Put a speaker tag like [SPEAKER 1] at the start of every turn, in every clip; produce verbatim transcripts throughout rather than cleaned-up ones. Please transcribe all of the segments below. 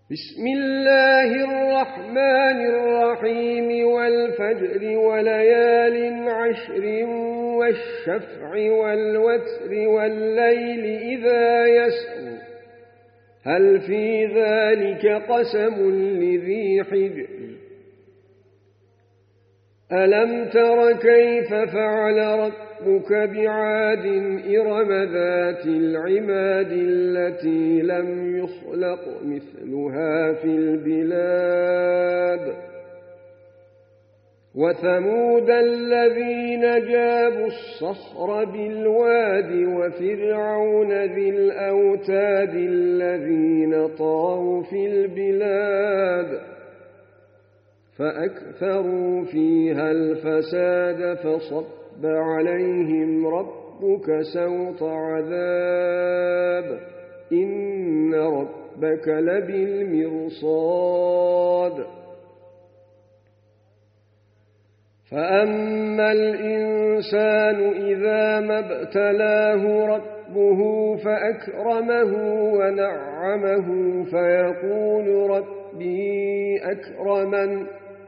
[SPEAKER 1] بسم الله الرحمن الرحيم والفجر وليال عشر والشفع والوتر والليل إذا يسر هل في ذلك قسم لذي حجر ألم تر كيف فعل ربك بعاد إرم ذات العماد التي لم يخلق مثلها في البلاد وثمود الذين جابوا الصخر بالواد وفرعون ذي الأوتاد الذين طغوا في البلاد فأكثروا فيها الفساد فصب عليهم ربك سوط عذاب إن ربك لبالمرصاد فأما الإنسان إذا ما ابتلاه ربه فأكرمه ونعمه فيقول ربي أكرمن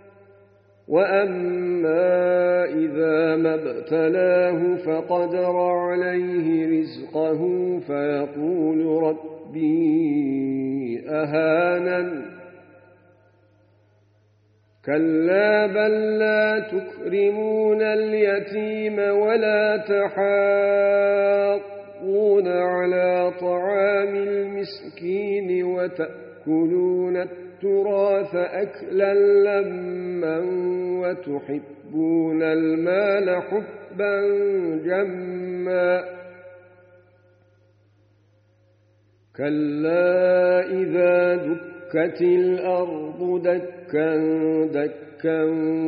[SPEAKER 1] وأما إذا ما ابتلاه فقدر عليه رزقه فيقول ربي أهانن كلا بل لا تكرمون اليتيم ولا تحاضون على طعام المسكين وتأكلون التراث أكلا لما وتحبون المال حبا جما كلا إذا دكت الأرض دكا دكا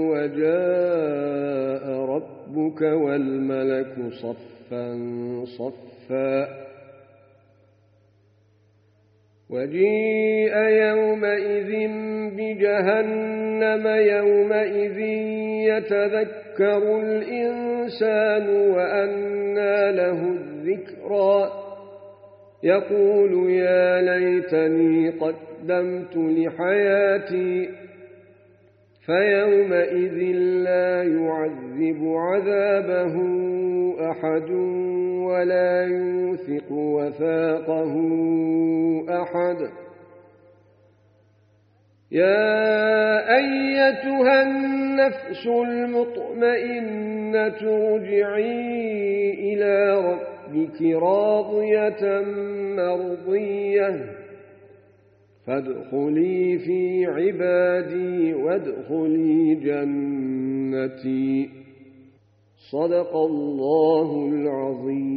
[SPEAKER 1] وجاء ربك والملك صفا صفا وجيء يومئذ بجهنم يومئذ يتذكر الإنسان وأنى له الذكرى يقول يا ليتني قدمت لحياتي فيومئذ لا يعذب عذابه أحد ولا يوثق وثاقه أحد يا أيتها النفس المطمئنة ارجعي إلى ربك راضية مرضية فادخلي في عبادي وادخلي جنتي صدق الله العظيم.